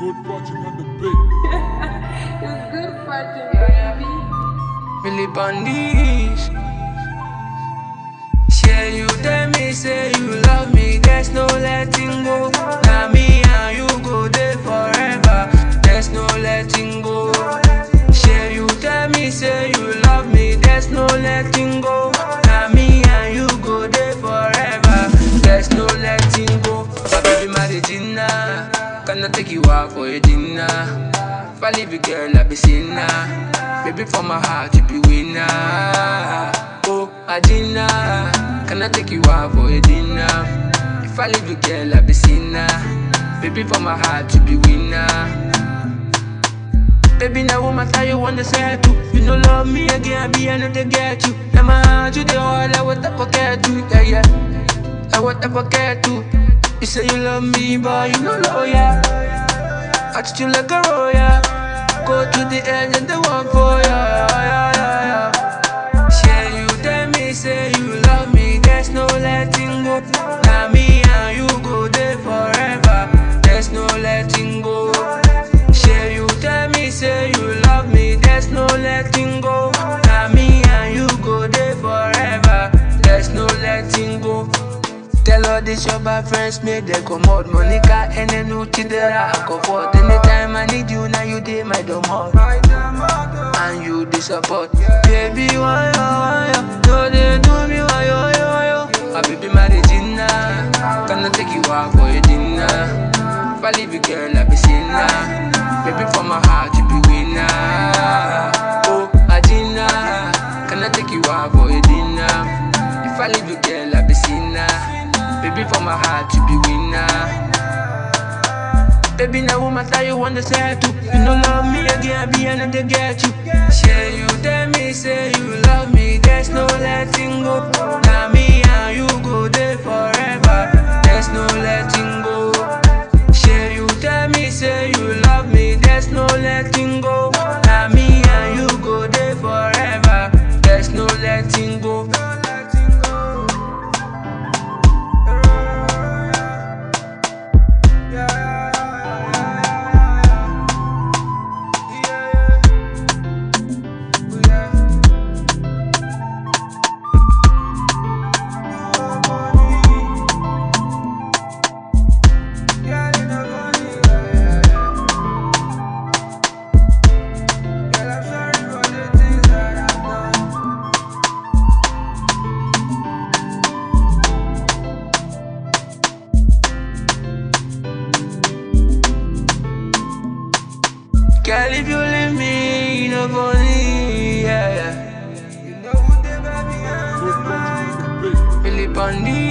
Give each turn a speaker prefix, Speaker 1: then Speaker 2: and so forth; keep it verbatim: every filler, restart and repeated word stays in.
Speaker 1: good fortune on the beat.
Speaker 2: It's good fortune, baby.
Speaker 3: Really bandits. Share you tell me, say you love me, there's no letting go. Now me and you go there forever, there's no letting go. Share you tell me, say you love me, there's no letting go. Now me and you go there forever, there's no letting go. My baby married dinner, cannot take you out for a dinner. If I leave you, girl, I be sinner. Baby, for my heart, you be winner. Oh, Adina, can I take you out for a dinner? If I leave you, girl, I be sinner. Baby, for my heart, you be winner. Baby, now what matter you want to say to? You no love me again, I be I know they get you. Now my heart, you the all I want to forget you. Yeah, yeah, I want to forget you. You say you love me, but you no loyal. I treat you like a royal. Go to the edge and the one for ya, yeah, yeah, yeah. Share you tell me, say you love me, there's no letting go. Now me and you go there forever, there's no letting go. Share you tell me, say you love me, there's no letting go. Now me and you go there forever, there's no letting go. Tell all these your bad friends, make them come out. Monica and then you to the rock of what. Anytime I need you, now you did my domot. And you disappoint. Baby, why, why, why? No, they do me, why, why, why, why? My baby married dinner, cannot take you out for a dinner. If I leave you, girl, I be sinner. Baby, for my heart, you be winner. Oh, Adina, cannot take you out for a dinner. If I leave you, girl, I be sinner. Baby, for my heart, you be winner. Baby, now what matter you want to say to? You no love me again, I be I know they get you. Share you tell me, say you love me, there's no letting go. Now me and you go there forever, there's no letting go. Share you tell me, say you love me, there's no letting go. Now me and you go there forever, there's no letting go. Girl, if you leave me, you know for me, yeah, yeah. You know what they baby,
Speaker 1: Good fortune on the beat.
Speaker 3: Really bunny.